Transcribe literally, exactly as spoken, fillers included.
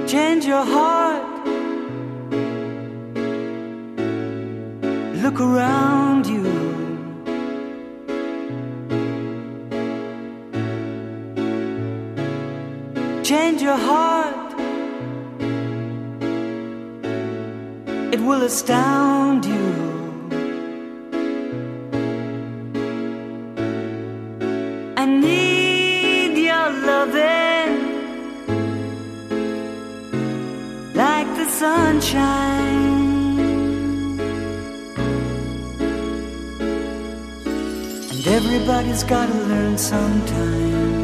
change your heart. Look around you. Change your heart. It will astound you. I need your loving like the sunshine. And everybody's gotta learn sometime.